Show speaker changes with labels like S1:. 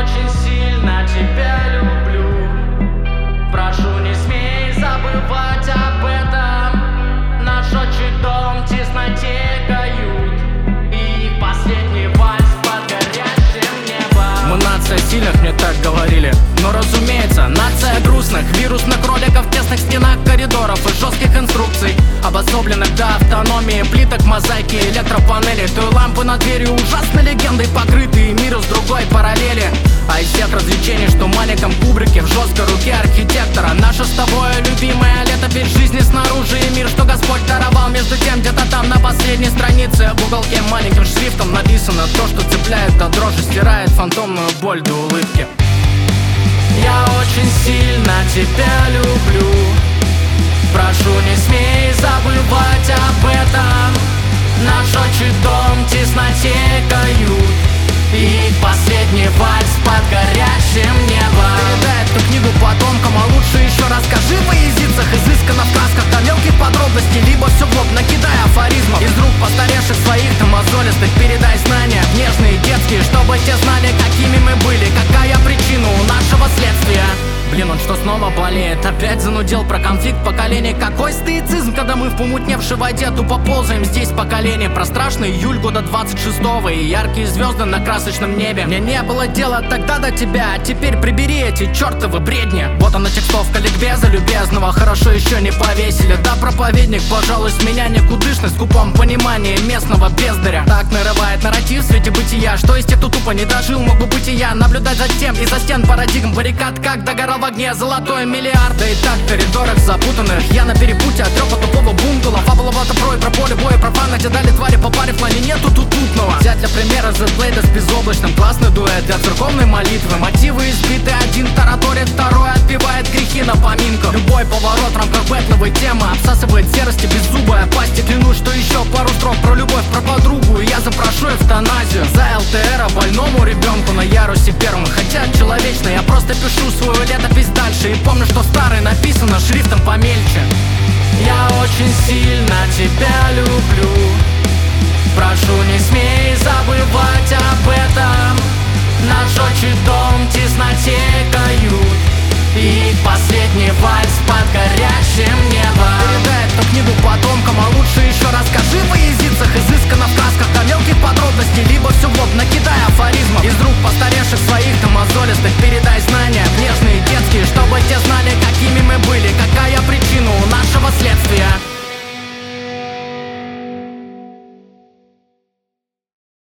S1: очень сильно тебя люблю. Прошу, не смей забывать об этом. Наш отчий дом в тесноте кают и последний вальс под горящим небом.
S2: Мы нация сильных, мне так говорили. Но разумеется, нация грустных. Вирусных роликов в тесных стенах коридоров и жестких инструкций, обособленных до автономии плиток, мозаики, электропанели. Той лампы над дверью ужасной легендой покрытые миру с другой параллели. А из всех развлечений, что в маленьком кубрике в жесткой руке архитектора, наше с тобой любимое летопись жизни снаружи и мир, что Господь даровал. Между тем где-то там на последней странице в уголке маленьким шрифтом написано то, что цепляет до дрожи, стирает фантомную боль до улыбки.
S1: Я очень сильно тебя люблю. Прошу, не смей забывать об этом. Наш отчий дом в тесноте кают и последний вальс под горящим небом.
S2: Передай эту книгу потомкам, а лучше еще расскажи во языцах, изысканно в красках до мелких подробностей, либо все в лоб накидай афоризмов из рук постаревших своих до мозолистых. Передай знания нежные, детские, чтобы те знали, какими мы были, какая причина у нашего следствия. Блин, он что, снова болеет? Опять занудел про конфликт поколений. Какой стоицизм, когда мы в помутневшей воде тупо ползаем здесь поколение. Про страшный июль года 26-го и яркие звезды на красочном небе. Мне не было дела тогда до тебя, а теперь прибери эти чертовы бредни. Вот она текстовка ликбеза любезного, хорошо еще не повесили. Да, проповедник, пожалуй, с меня никудышный, в скупом понимании местного бездаря. Так нарывает нарратив в свете бытия, что из тех, кто тупо не дожил, мог бы быть и я. Наблюдать за тем из-за стен парадигм баррикад, как догорал в огне золотой миллиард. Да и так в коридорах запутанных я на перепутье от трёх от тупого бунгало. Фабуловато про поле боя, про фана, где дали твари по паре в плане нету тут путного. Взять для примера Z-Blade с безоблачным, классный дуэт для церковной молитвы. Мотивы избиты, один тараторит, второй отпевает грехи на поминках. Любой поворот в рамках бэтновой темы обсасывает серости беззубая пасть. И клянусь, что еще пару строк про любовь, про подругу, и я запрошу эвтаназию за ЛТР больному ребенку на ярусе первом. Хотя человечно, я просто пишу свою летопись дальше и помню, что старый написано шрифтом помельче.
S1: Я очень сильно тебя люблю. Прошу, не смей забывать